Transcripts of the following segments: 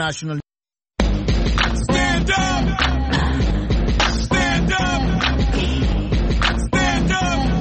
National. Stand up! Stand up! Stand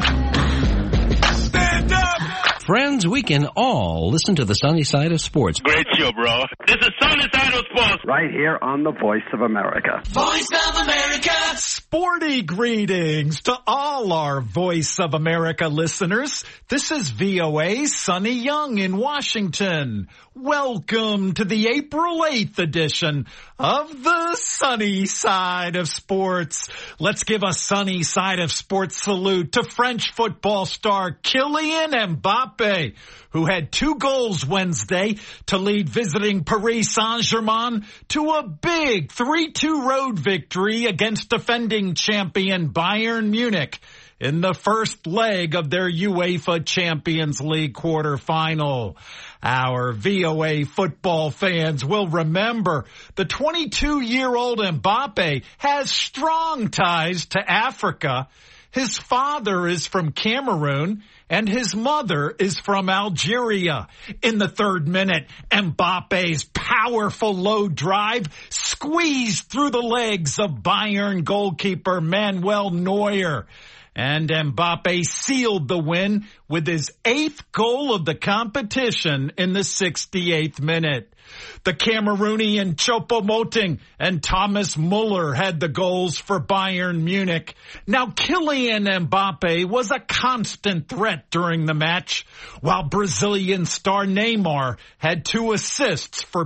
up! Stand up! Friends, we can all listen to the sunny side of sports. Great show, bro. This is Sunny Side of Sports. Right here on the Voice of America. Voice of America! Sporty greetings to all our Voice of America listeners. This is VOA's Sonny Young in Washington. Welcome to the April 8th edition of the Sunny Side of Sports. Let's give a Sunny Side of Sports salute to French football star Kylian Mbappe, who had 2 goals Wednesday to lead visiting Paris Saint-Germain to a big 3-2 road victory against defending champion Bayern Munich in the first leg of their UEFA Champions League quarterfinal. Our VOA football fans will remember the 22-year-old Mbappe has strong ties to Africa. His father is from Cameroon and his mother is from Algeria. In the 3rd minute, Mbappe's powerful low drive squeezed through the legs of Bayern goalkeeper Manuel Neuer. And Mbappe sealed the win with his 8th goal of the competition in the 68th minute. The Cameroonian Choupo-Moting and Thomas Muller had the goals for Bayern Munich. Now, Kylian Mbappe was a constant threat during the match, while Brazilian star Neymar had 2 assists for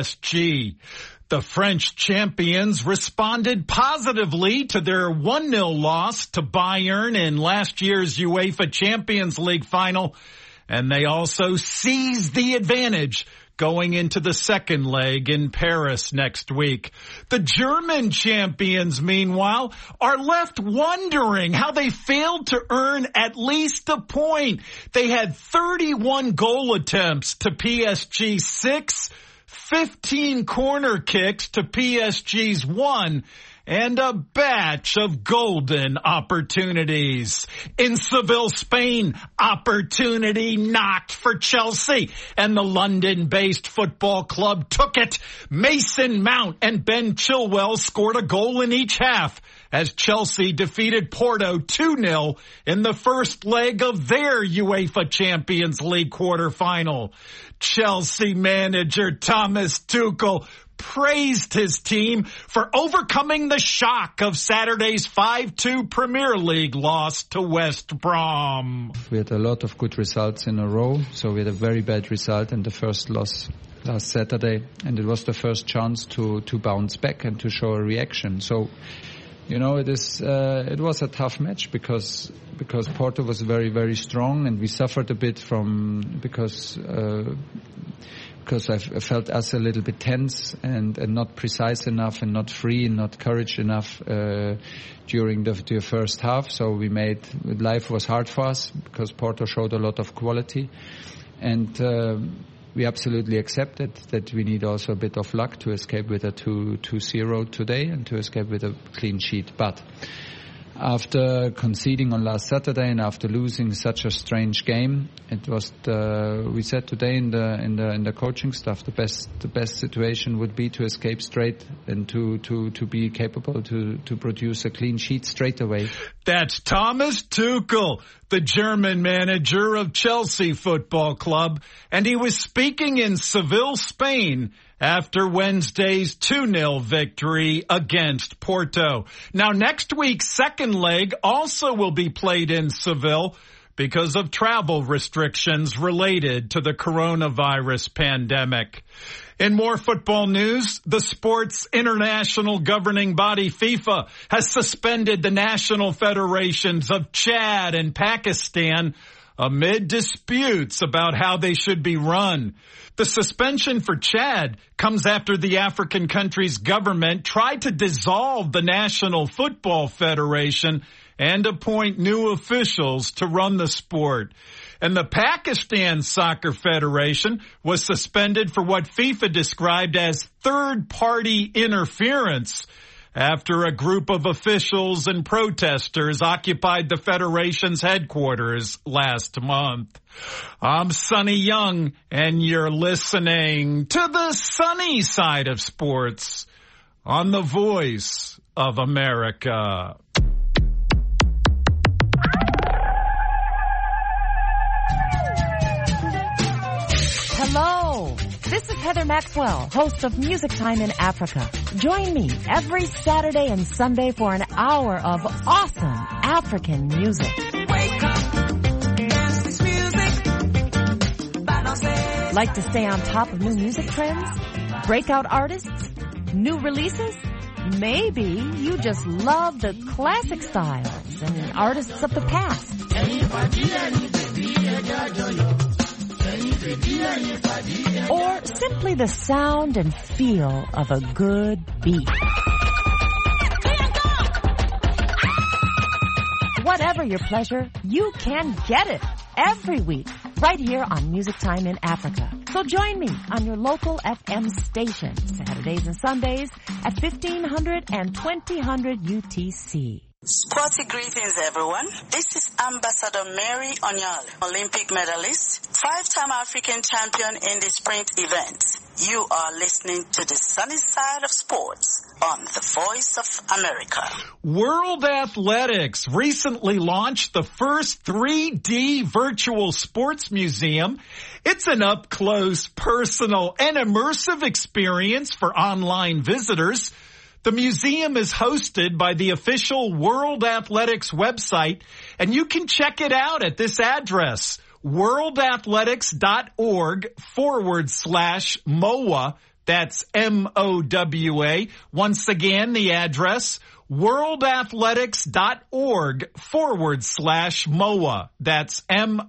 PSG. The French champions responded positively to their 1-0 loss to Bayern in last year's UEFA Champions League final, and they also seized the advantage going into the second leg in Paris next week. The German champions, meanwhile, are left wondering how they failed to earn at least a point. They had 31 goal attempts to PSG 6, 15 corner kicks to PSG's 1, and a batch of golden opportunities. In Seville, Spain, opportunity knocked for Chelsea, and the London-based football club took it. Mason Mount and Ben Chilwell scored a goal in each half as Chelsea defeated Porto 2-0 in the first leg of their UEFA Champions League quarterfinal. Chelsea manager Thomas Tuchel praised his team for overcoming the shock of Saturday's 5-2 Premier League loss to West Brom. We had a lot of good results in a row, so we had a very bad result in the first loss last Saturday, and it was the first chance to bounce back and to show a reaction. So, you know, it was a tough match because Porto was very, very strong, and we suffered a bit because I felt us a little bit tense and not precise enough and not free and not courage enough during the first half. So life was hard for us because Porto showed a lot of quality, and we absolutely accepted that we need also a bit of luck to escape with a 2-0 today and to escape with a clean sheet. But after conceding on last Saturday and after losing such a strange game, it was we said today in the coaching staff the best situation would be to escape straight and to be capable to produce a clean sheet straight away. That's Thomas Tuchel, the German manager of Chelsea Football Club, and he was speaking in Seville, Spain, after Wednesday's 2-0 victory against Porto. Now, next week's second leg also will be played in Seville because of travel restrictions related to the coronavirus pandemic. In more football news, the sport's international governing body, FIFA, has suspended the national federations of Chad and Pakistan amid disputes about how they should be run. The suspension for Chad comes after the African country's government tried to dissolve the National Football Federation and appoint new officials to run the sport. And the Pakistan Soccer Federation was suspended for what FIFA described as third-party interference. after a group of officials and protesters occupied the Federation's headquarters last month. I'm Sonny Young, and you're listening to the sunny side of sports on the Voice of America. Hello, this is Heather Maxwell, host of Music Time in Africa. Join me every Saturday and Sunday for an hour of awesome African music. Wake up, dance this music. Like to stay on top of new music trends? Breakout artists? New releases? Maybe you just love the classic styles and artists of the past. Or simply the sound and feel of a good beat. Whatever your pleasure, you can get it every week right here on Music Time in Africa. So join me on your local FM station Saturdays and Sundays at 1500 and 2000 UTC. Sporty greetings, everyone. This is Ambassador Mary Onyal, Olympic medalist, 5-time African champion in the sprint event. You are listening to the sunny side of sports on the Voice of America. World Athletics recently launched the first 3D virtual sports museum. It's an up-close, personal, and immersive experience for online visitors. The museum is hosted by the official World Athletics website, and you can check it out at this address, worldathletics.org/MOA. That's MOWA. Once again, the address, worldathletics.org/MOA. That's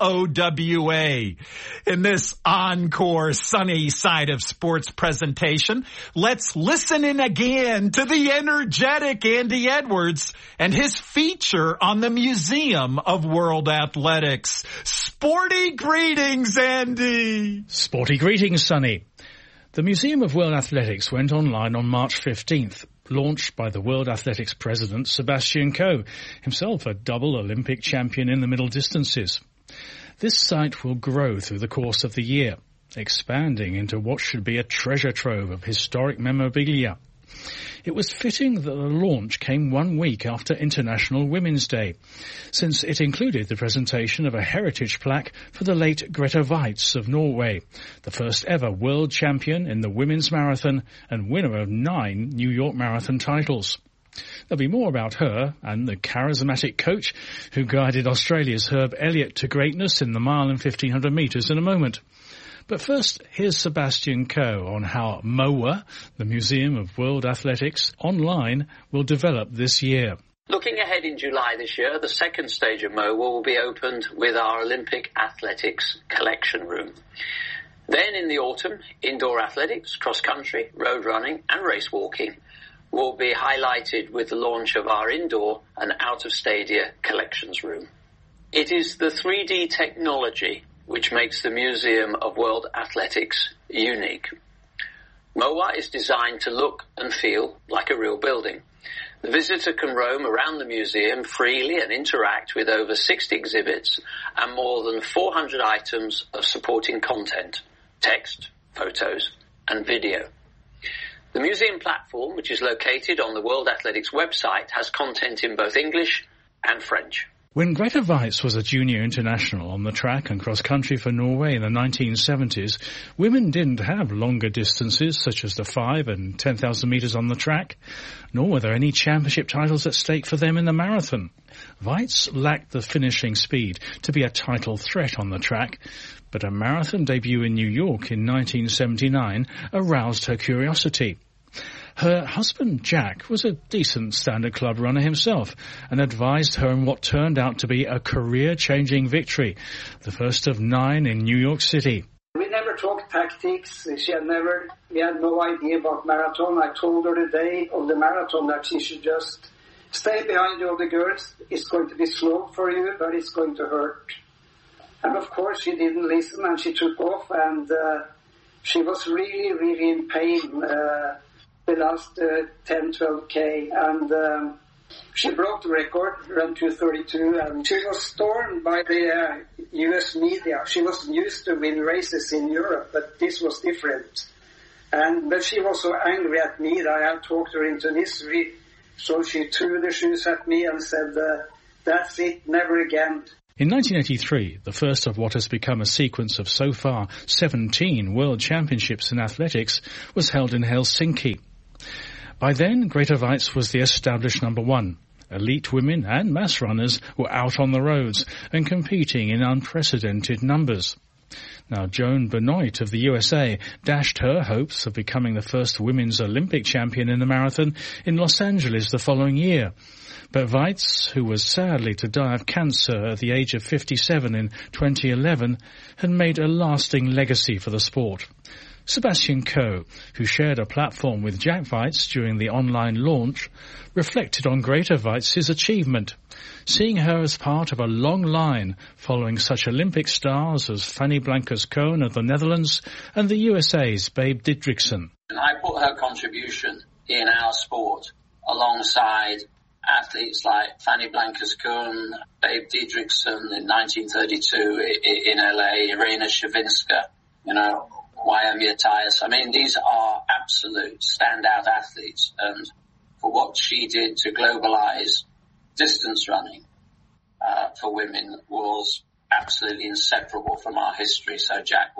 MOWA. In this encore sunny side of sports presentation, let's listen in again to the energetic Andy Edwards and his feature on the Museum of World Athletics. Sporty greetings, Andy. Sporty greetings, Sonny. The Museum of World Athletics went online on March 15th. Launched by the World Athletics president, Sebastian Coe, himself a double Olympic champion in the middle distances. This site will grow through the course of the year, expanding into what should be a treasure trove of historic memorabilia. It was fitting that the launch came 1 week after International Women's Day, since it included the presentation of a heritage plaque for the late Grete Waitz of Norway, the first ever world champion in the women's marathon and winner of 9 New York Marathon titles. There'll be more about her and the charismatic coach who guided Australia's Herb Elliott to greatness in the mile and 1500 metres in a moment. But first, here's Sebastian Coe on how MOA, the Museum of World Athletics, online will develop this year. Looking ahead in July this year, the second stage of MOA will be opened with our Olympic Athletics Collection Room. Then in the autumn, indoor athletics, cross-country, road running and race walking will be highlighted with the launch of our indoor and out-of-stadia collections room. It is the 3D technology which makes the Museum of World Athletics unique. MOA is designed to look and feel like a real building. The visitor can roam around the museum freely and interact with over 60 exhibits and more than 400 items of supporting content, text, photos and video. The museum platform, which is located on the World Athletics website, has content in both English and French. When Grete Waitz was a junior international on the track and cross-country for Norway in the 1970s, women didn't have longer distances such as the 5 and 10,000 metres on the track, nor were there any championship titles at stake for them in the marathon. Waitz lacked the finishing speed to be a title threat on the track, but a marathon debut in New York in 1979 aroused her curiosity. Her husband, Jack, was a decent standard club runner himself and advised her in what turned out to be a career-changing victory, the first of 9 in New York City. We never talked tactics. We had no idea about marathon. I told her the day of the marathon that she should just stay behind all the girls. It's going to be slow for you, but it's going to hurt. And of course she didn't listen and she took off and she was really, really in pain. the last 10, 12K, and she broke the record, ran 2:32, and she was stormed by the U.S. media. She was used to win races in Europe, but this was different. But she was so angry at me that I had talked her into this. So she threw the shoes at me and said, that's it, never again. In 1983, the first of what has become a sequence of so far 17 World Championships in athletics was held in Helsinki. By then, Grete Waitz was the established number one. Elite women and mass runners were out on the roads and competing in unprecedented numbers. Now, Joan Benoit of the USA dashed her hopes of becoming the first women's Olympic champion in the marathon in Los Angeles the following year. But Waitz, who was sadly to die of cancer at the age of 57 in 2011, had made a lasting legacy for the sport. Sebastian Coe, who shared a platform with Jack Waitz during the online launch, reflected on Grete Waitz's achievement, seeing her as part of a long line following such Olympic stars as Fanny Blankers-Koen of the Netherlands and the USA's Babe Didrikson. I put her contribution in our sport alongside athletes like Fanny Blankers-Koen, Babe Didrikson in 1932 in LA, Irina Shevchenko, Wyoming Tyus. I mean, these are absolute standout athletes, and for what she did to globalize distance running for women was absolutely inseparable from our history. So, Jack,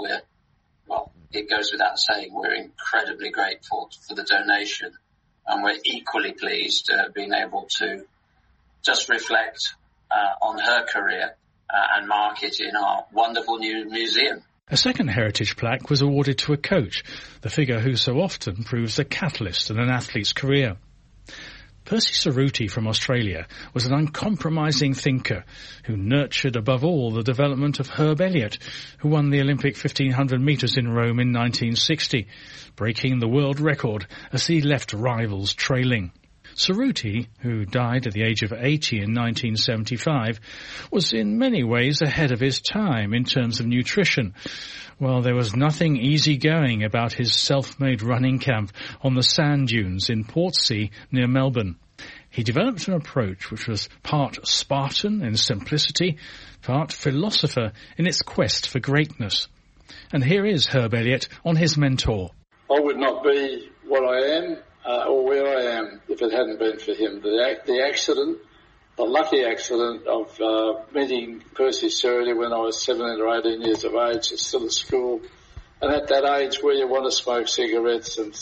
it goes without saying, we're incredibly grateful for the donation, and we're equally pleased being able to just reflect on her career and mark it in our wonderful new museum. A second heritage plaque was awarded to a coach, the figure who so often proves a catalyst in an athlete's career. Percy Cerruti from Australia was an uncompromising thinker who nurtured above all the development of Herb Elliott, who won the Olympic 1500 metres in Rome in 1960, breaking the world record as he left rivals trailing. Cerruti, who died at the age of 80 in 1975, was in many ways ahead of his time in terms of nutrition. Well, there was nothing easygoing about his self-made running camp on the sand dunes in Portsea near Melbourne. He developed an approach which was part Spartan in simplicity, part philosopher in its quest for greatness. And here is Herb Elliott on his mentor. I would not be what I am or where I am if it hadn't been for him. The accident, the lucky accident of meeting Percy Cerruti when I was 17 or 18 years of age, still at school. And at that age where you want to smoke cigarettes, and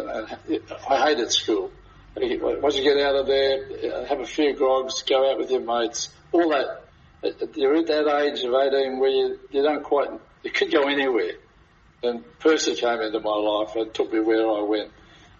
I hated school. Once you get out of there, have a few grogs, go out with your mates, all that. You're at that age of 18 where you could go anywhere. And Percy came into my life and took me where I went.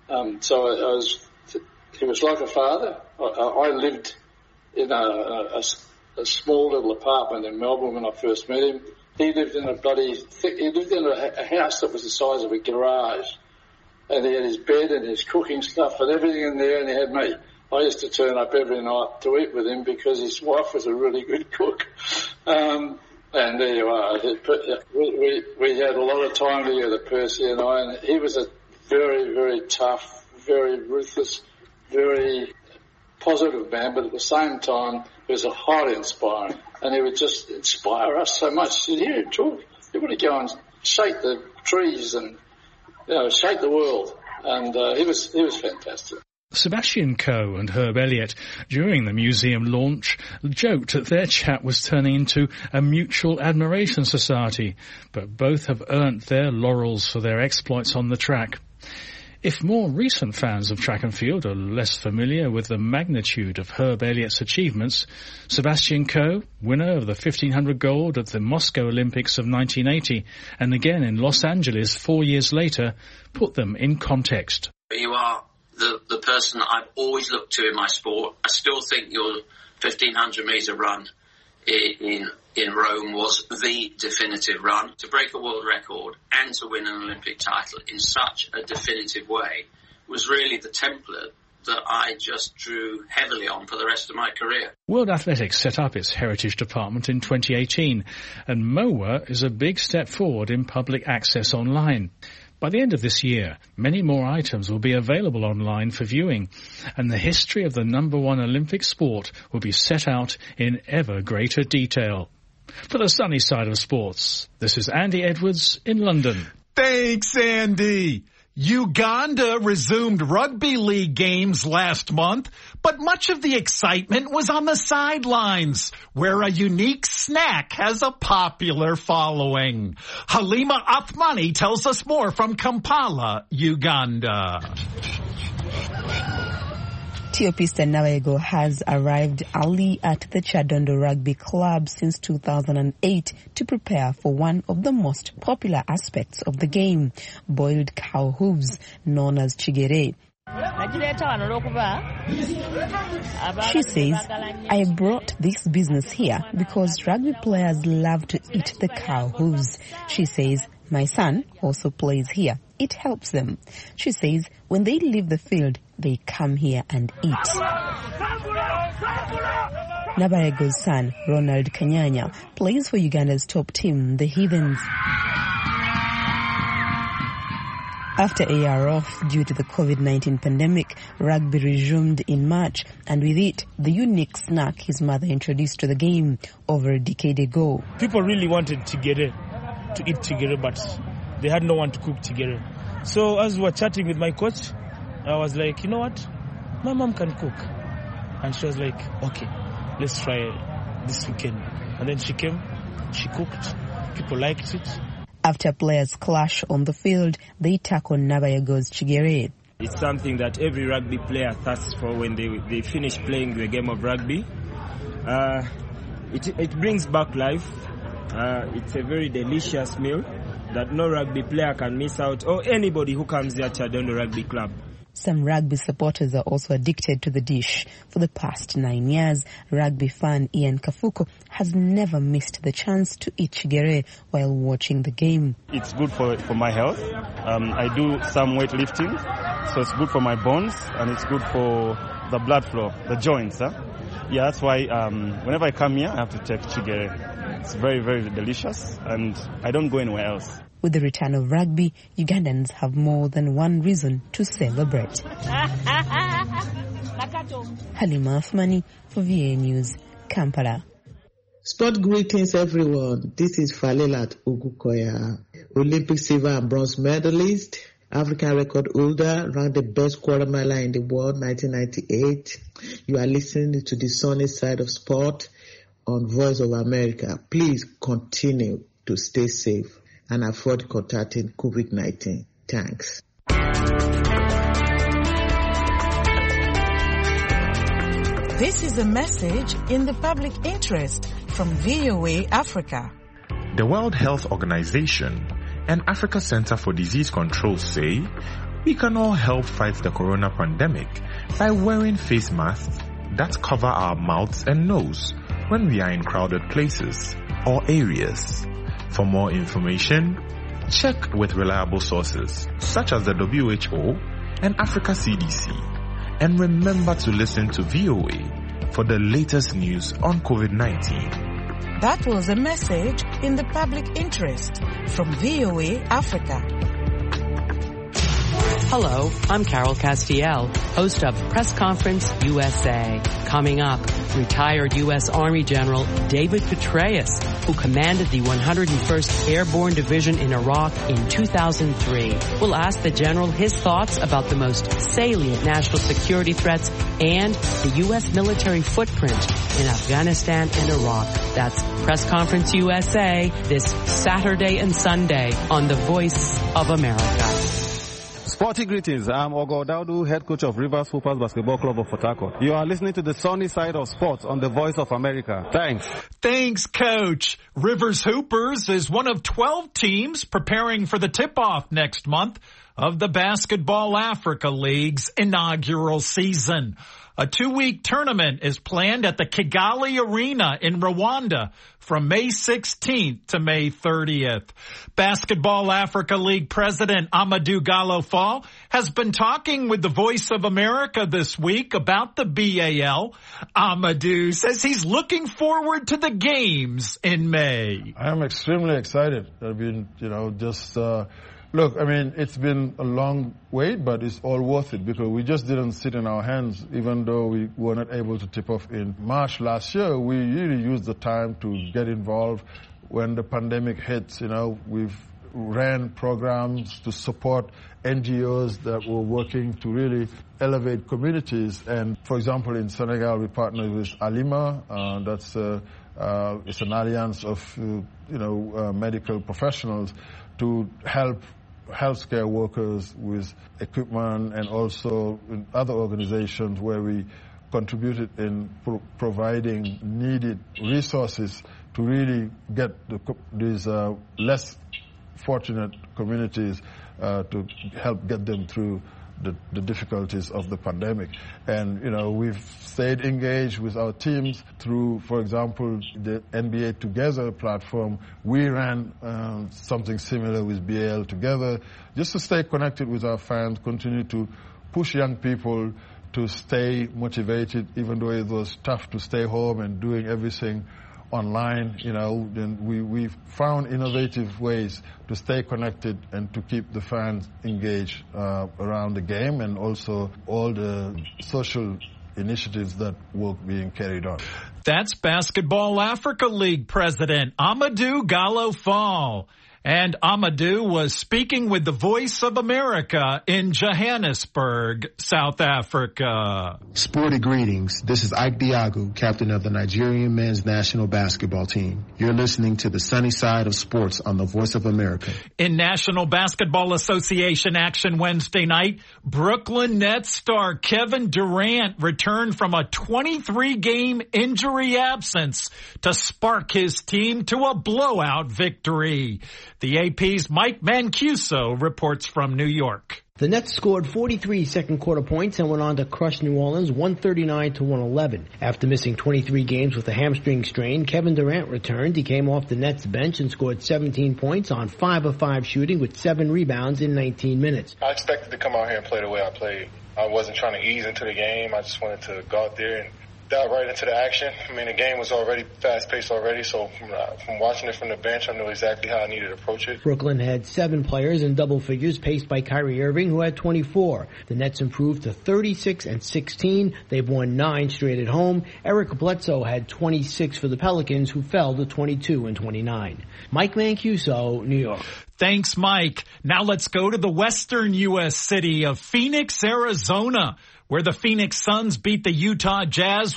He was like a father. I lived in a small little apartment in Melbourne when I first met him. He lived in a house that was the size of a garage. And he had his bed and his cooking stuff and everything in there, and he had me. I used to turn up every night to eat with him because his wife was a really good cook. And there you are. We had a lot of time together, Percy and I, and he was a very, very tough, very ruthless, very positive man, but at the same time, he was a highly inspiring. And he would just inspire us so much. He would talk. He would go and shake the trees and, shake the world. And he was fantastic. Sebastian Coe and Herb Elliott, during the museum launch, joked that their chat was turning into a mutual admiration society, but both have earned their laurels for their exploits on the track. If more recent fans of track and field are less familiar with the magnitude of Herb Elliott's achievements, Sebastian Coe, winner of the 1500 gold at the Moscow Olympics of 1980 and again in Los Angeles 4 years later, put them in context. You are the person that I've always looked to in my sport. I still think your 1500 metre run in Rome was the definitive run. To break a world record and to win an Olympic title in such a definitive way was really the template that I just drew heavily on for the rest of my career. World Athletics set up its Heritage Department in 2018, and MOWA is a big step forward in public access online. By the end of this year, many more items will be available online for viewing, and the history of the #1 Olympic sport will be set out in ever greater detail. For the sunny side of sports, this is Andy Edwards in London. Thanks, Andy. Uganda resumed rugby league games last month, but much of the excitement was on the sidelines, where a unique snack has a popular following. Halima Athmani tells us more from Kampala, Uganda. Theopista Navaego has arrived early at the Chadondo Rugby Club since 2008 to prepare for one of the most popular aspects of the game, boiled cow hooves, known as chigere. She says, I brought this business here because rugby players love to eat the cow hooves. She says, my son also plays here. It helps them. She says, when they leave the field, they come here and eat. Nabaego's son, Ronald Kanyanya, plays for Uganda's top team, the Heathens. After a year off due to the COVID-19 pandemic, rugby resumed in March, and with it, the unique snack his mother introduced to the game over a decade ago. People really wanted to eat together, but they had no one to cook together. So as we were chatting with my coach, I was like, you know what? My mom can cook. And she was like, okay, let's try this weekend. And then she came, she cooked, people liked it. After players clash on the field, they tackle Nabaego's chigere. It's something that every rugby player thirsts for when they finish playing the game of rugby. It brings back life. It's a very delicious meal that no rugby player can miss out, or anybody who comes here to Chadondo Rugby Club. Some rugby supporters are also addicted to the dish. For the past 9 years, rugby fan Ian Kafuko has never missed the chance to eat chigere while watching the game. It's good for my health. I do some weightlifting, so it's good for my bones and it's good for the blood flow, the joints. Yeah, that's why whenever I come here, I have to take chigere. It's very, very delicious, and I don't go anywhere else. With the return of rugby, Ugandans have more than one reason to celebrate. Halima Athmani for VA News, Kampala. Sport greetings, everyone. This is Falelat Ugukoya, Olympic silver and bronze medalist, African record holder, ranked the best quarter miler in the world, 1998. You are listening to the sunny side of sport on Voice of America. Please continue to stay safe and avoid contacting COVID-19. Thanks. This is a message in the public interest from VOA Africa. The World Health Organization and Africa Center for Disease Control say we can all help fight the corona pandemic by wearing face masks that cover our mouths and nose when we are in crowded places or areas. For more information, check with reliable sources such as the WHO and Africa CDC. And remember to listen to VOA for the latest news on COVID-19. That was a message in the public interest from VOA Africa. Hello, I'm Carol Castiel, host of Press Conference USA. Coming up, retired U.S. Army General David Petraeus, who commanded the 101st Airborne Division in Iraq in 2003. We'll ask the general his thoughts about the most salient national security threats and the U.S. military footprint in Afghanistan and Iraq. That's Press Conference USA this Saturday and Sunday on the Voice of America. Sporting greetings. I'm Ogo Daudu, head coach of Rivers Hoopers Basketball Club of Port Harcourt. You are listening to the sunny side of sports on the Voice of America. Thanks. Thanks, Coach. Rivers Hoopers is one of 12 teams preparing for the tip-off next month of the Basketball Africa League's inaugural season. A 2-week tournament is planned at the Kigali Arena in Rwanda from May 16th to May 30th. Basketball Africa League President Amadou Gallo Fall has been talking with the Voice of America this week about the BAL. Amadou says he's looking forward to the games in May. I am extremely excited. I've been, Look, I mean, it's been a long wait, but it's all worth it because we just didn't sit in our hands. Even though we were not able to tip off in March last year, we really used the time to get involved. When the pandemic hit, we've ran programs to support NGOs that were working to really elevate communities. And for example, in Senegal, we partnered with Alima. It's an alliance of medical professionals to help healthcare workers with equipment, and also in other organizations where we contributed in providing needed resources to really get these less fortunate communities to help get them through the difficulties of the pandemic. And, we've stayed engaged with our teams through, for example, the NBA Together platform. We ran something similar with BAL Together, just to stay connected with our fans, continue to push young people to stay motivated, even though it was tough to stay home and doing everything online. Then we found innovative ways to stay connected and to keep the fans engaged around the game, and also all the social initiatives that were being carried on. That's Basketball Africa League President Amadou Gallo Fall. And Amadou was speaking with the Voice of America in Johannesburg, South Africa. Sporty greetings. This is Ike Diagu, captain of the Nigerian men's national basketball team. You're listening to the Sunny Side of Sports on the Voice of America. In National Basketball Association action Wednesday night, Brooklyn Nets star Kevin Durant returned from a 23-game injury absence to spark his team to a blowout victory. The AP's Mike Mancuso reports from New York. The Nets scored 43 second-quarter points and went on to crush New Orleans 139-111. After missing 23 games with a hamstring strain, Kevin Durant returned. He came off the Nets bench and scored 17 points on 5 of 5 shooting with 7 rebounds in 19 minutes. I expected to come out here and play the way I played. I wasn't trying to ease into the game. I just wanted to go out there and dive right into the action. I mean, the game was already fast-paced already, so from watching it from the bench, I knew exactly how I needed to approach it. Brooklyn had 7 players in double figures, paced by Kyrie Irving, who had 24. The Nets improved to 36-16. They've won 9 straight at home. Eric Bledsoe had 26 for the Pelicans, who fell to 22-29. Mike Mancuso, New York. Thanks, Mike. Now let's go to the western U.S. city of Phoenix, Arizona, where the Phoenix Suns beat the Utah Jazz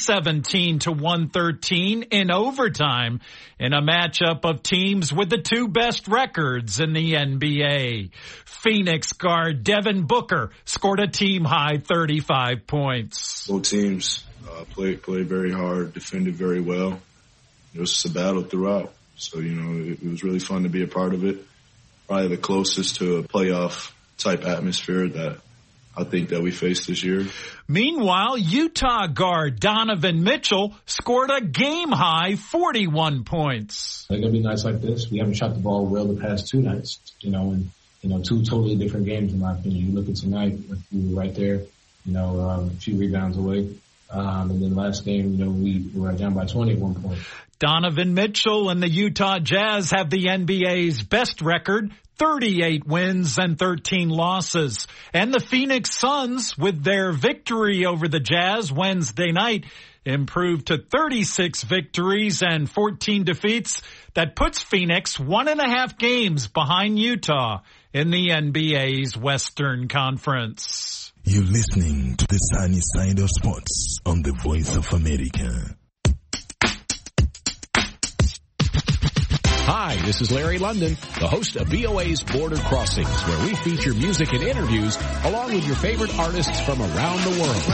117-113 in overtime in a matchup of teams with the 2 best records in the NBA. Phoenix guard Devin Booker scored a team-high 35 points. Both teams played very hard, defended very well. It was just a battle throughout. So, it was really fun to be a part of it. Probably the closest to a playoff-type atmosphere that I think that we faced this year. Meanwhile, Utah guard Donovan Mitchell scored a game-high 41 points. They're going to be nights like this. We haven't shot the ball well the past 2 nights, and 2 totally different games in my opinion. You look at tonight, we were right there, a few rebounds away. And then last game, we were down by 20 at one point. Donovan Mitchell and the Utah Jazz have the NBA's best record, 38 wins and 13 losses. And the Phoenix Suns, with their victory over the Jazz Wednesday night, improved to 36 victories and 14 defeats. That puts Phoenix 1.5 games behind Utah in the NBA's Western Conference. You're listening to the Sunny Side of Sports on the Voice of America. Hi, this is Larry London, the host of VOA's Border Crossings, where we feature music and interviews along with your favorite artists from around the world.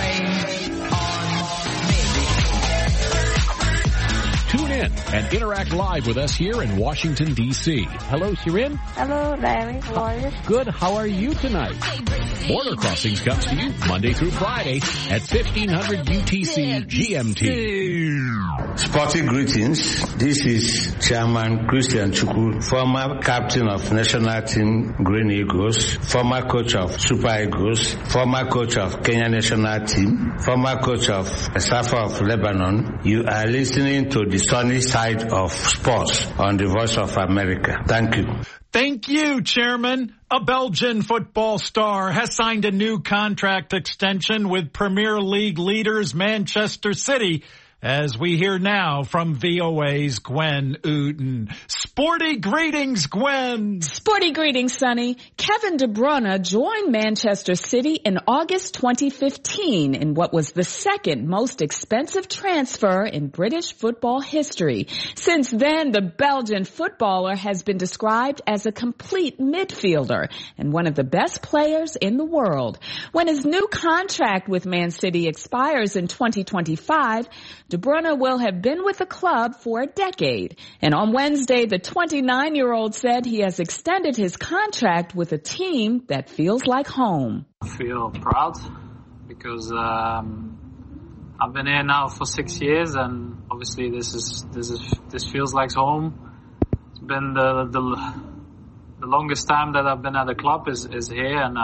Tune in and interact live with us here in Washington, D.C. Hello, Shirin. Hello, Larry. How are you? Good. How are you tonight? Border Crossings comes to you Monday through Friday at 1500 UTC GMT. Sporting greetings. This is Chairman Christian Chukwu, former captain of national team Green Eagles, former coach of Super Eagles, former coach of Kenya national team, former coach of Safa of Lebanon. You are listening to the the sunny side of sports on the Voice of America. Thank you. Thank you, Chairman. A Belgian football star has signed a new contract extension with Premier League leaders Manchester City, as we hear now from VOA's Gwen Uden. Sporty greetings, Gwen. Sporty greetings, Sonny. Kevin De Bruyne joined Manchester City in August 2015 in what was the second most expensive transfer in British football history. Since then, the Belgian footballer has been described as a complete midfielder and one of the best players in the world. When his new contract with Man City expires in 2025, De Bruyne will have been with the club for a decade. And on Wednesday, the 29-year-old said he has extended his contract with a team that feels like home. I feel proud because I've been here now for 6 years, and obviously this feels like home. It's been the longest time that I've been at the club is here, and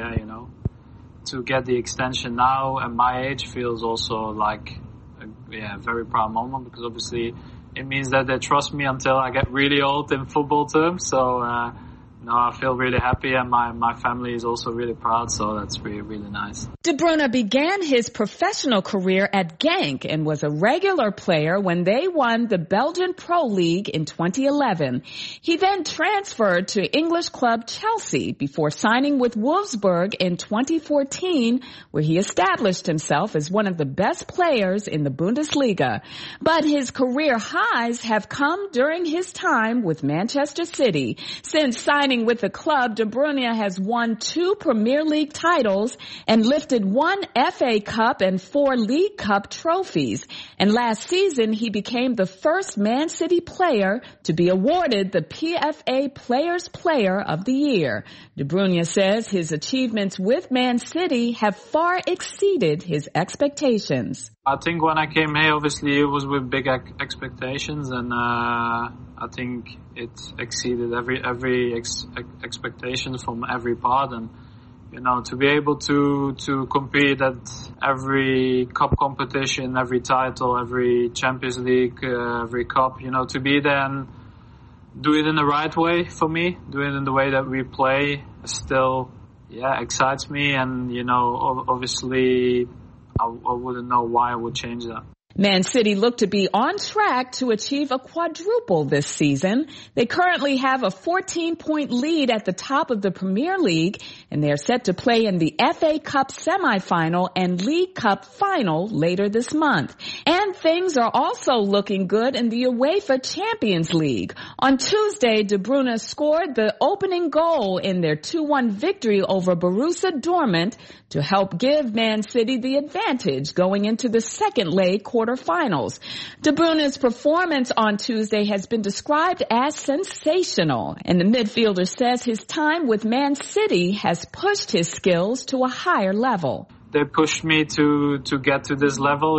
to get the extension now at my age feels also like a very proud moment, because obviously it means that they trust me until I get really old in football terms. So I feel really happy, and my family is also really proud, so that's really, really nice. De Bruyne began his professional career at Genk and was a regular player when they won the Belgian Pro League in 2011. He then transferred to English club Chelsea before signing with Wolfsburg in 2014, where he established himself as one of the best players in the Bundesliga. But his career highs have come during his time with Manchester City. Since signing with the club, De Bruyne has won 2 Premier League titles and lifted 1 FA Cup and 4 League Cup trophies. And last season, he became the first Man City player to be awarded the PFA Players Player of the Year. De Bruyne says his achievements with Man City have far exceeded his expectations. I think when I came here, obviously it was with big expectations, and I think it exceeded every expectation from every part. And to be able to compete at every cup competition, every title, every Champions League, every cup, to be there and do it in the right way for me, do it in the way that we play, still, excites me. And obviously I wouldn't know why I would change that. Man City look to be on track to achieve a quadruple this season. They currently have a 14-point lead at the top of the Premier League, and they are set to play in the FA Cup semifinal and League Cup final later this month. And things are also looking good in the UEFA Champions League. On Tuesday, De Bruyne scored the opening goal in their 2-1 victory over Borussia Dortmund to help give Man City the advantage going into the second leg quarterfinals. De Bruyne's performance on Tuesday has been described as sensational, and the midfielder says his time with Man City has pushed his skills to a higher level. They pushed me to get to this level.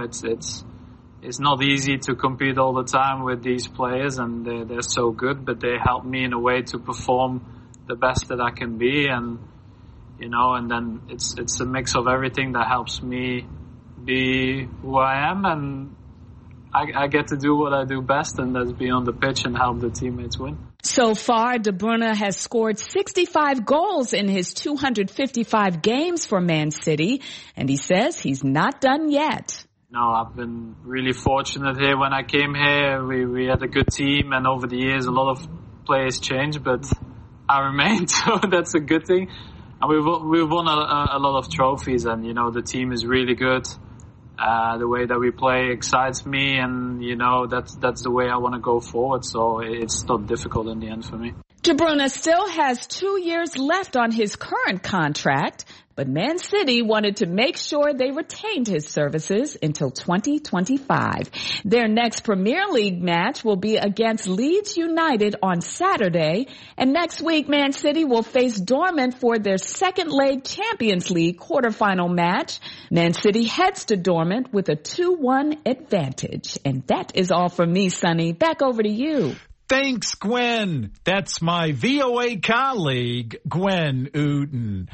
It's not easy to compete all the time with these players, and they're so good, but they help me in a way to perform the best that I can be, and then it's a mix of everything that helps me be who I am, and I get to do what I do best, and that's be on the pitch and help the teammates win. So far, De Bruyne has scored 65 goals in his 255 games for Man City, and he says he's not done yet. No, I've been really fortunate here. When I came here, we had a good team, and over the years, a lot of players changed, but I remained, so that's a good thing. And we've won a lot of trophies, and the team is really good. The way that we play excites me, and that's the way I want to go forward. So it's not difficult in the end for me. De Bruyne still has 2 years left on his current contract, but Man City wanted to make sure they retained his services until 2025. Their next Premier League match will be against Leeds United on Saturday, and next week Man City will face Dortmund for their second leg Champions League quarterfinal match. Man City heads to Dortmund with a 2-1 advantage. And that is all from me, Sonny. Back over to you. Thanks, Gwen. That's my VOA colleague, Gwen Uden.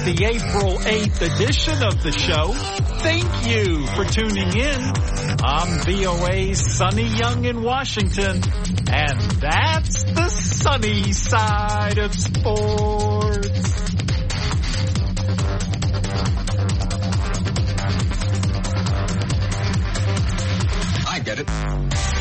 the April 8th edition of the show. Thank you for tuning in. I'm VOA's Sonny Young in Washington, and that's the sunny side of sports. I get it.